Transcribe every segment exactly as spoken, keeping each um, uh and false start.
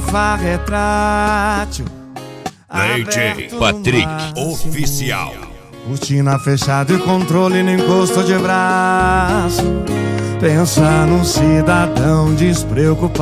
sofá retrátil, D J Patrick Oficial. Cortina fechada e controle no encosto de braço. Pensa num cidadão despreocupado.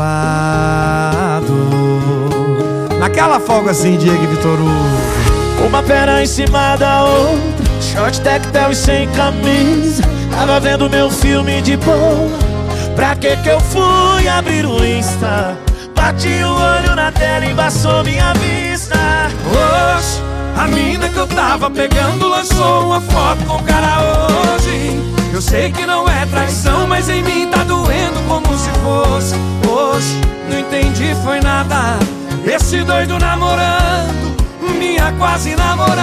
Naquela folga assim, Diego e Vitor Hugo. Uma perna em cima da outra, short tactel e sem camisa. Tava vendo meu filme de boa. Pra que que eu fui abrir o Insta? Bati o olho na tela e embaçou minha vista. Oxe, a mina que eu tava pegando lançou uma foto com o cara hoje. Eu sei que não é traição, mas em mim tá doendo como se fosse. Oxe, não entendi foi nada. Esse doido namorando minha quase namorada.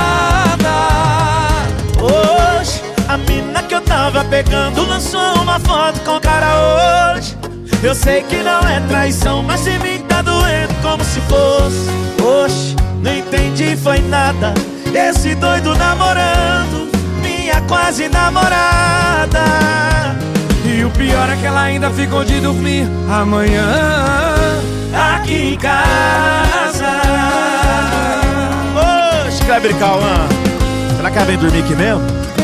Hoje, a mina que eu tava pegando lançou uma foto com o cara hoje. Eu sei que não é traição, mas em mim tá doendo como se fosse. Oxe, não entendi foi nada. Esse doido namorando minha quase namorada. E o pior é que ela ainda ficou de dormir amanhã aqui em casa. Oxe, Kleber Cauã, será que ela vem dormir aqui mesmo?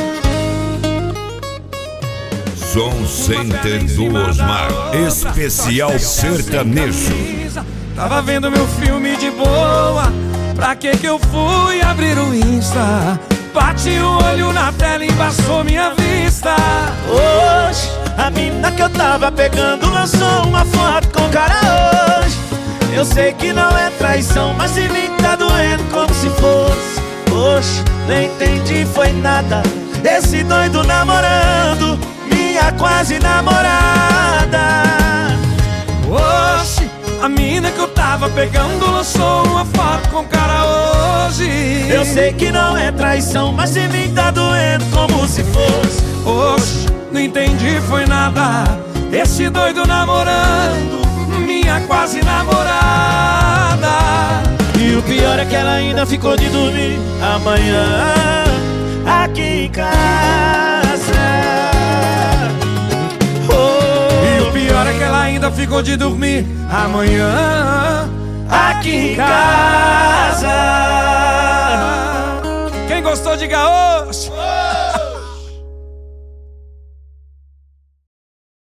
Som Center do Osmar, especial sertanejo. Tava vendo meu filme de boa. Pra que que eu fui abrir o Insta? Bati o olho na tela e embaçou minha vista. Hoje, a mina que eu tava pegando lançou uma foto com o cara hoje. Eu sei que não é traição, mas em mim tá doendo como se fosse. Oxe, nem entendi foi nada. Esse doido namorando minha quase namorada. Oxe, a mina que eu tava pegando lançou uma foto com o cara hoje. Eu sei que não é traição, mas em mim tá doendo como se fosse. Oxe, não entendi foi nada. Esse doido namorando minha quase namorada. E o pior é que ela ainda ficou de dormir amanhã aqui em casa. E o pior é que ela ainda ficou de dormir amanhã aqui em casa. Quem gostou, diga oxe.